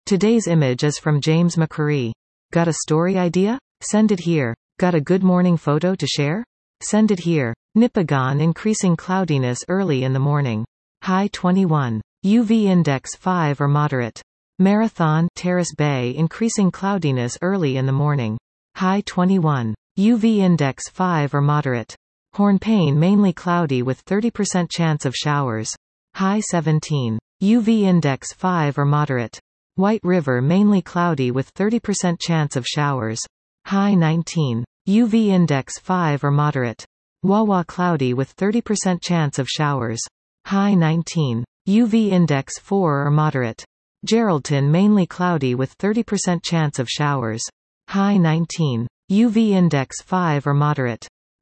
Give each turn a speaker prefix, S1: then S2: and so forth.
S1: Today's image is from James McCurry. Got a story idea? Send it here. Got a good morning photo to share? Send it here. Nipigon increasing cloudiness early in the morning. High 21. UV index 5 or moderate. Marathon, Terrace Bay increasing cloudiness early in the morning. High 21. UV index 5 or moderate. Hornpain mainly cloudy with 30% chance of showers. High 17. UV index 5 or moderate. White River mainly cloudy with 30% chance of showers. High 19. UV index 5 or moderate. Wawa cloudy with 30% chance of showers. High 19. UV index 4 or moderate. Geraldton mainly cloudy with 30% chance of showers. High 19. UV index 5 or moderate.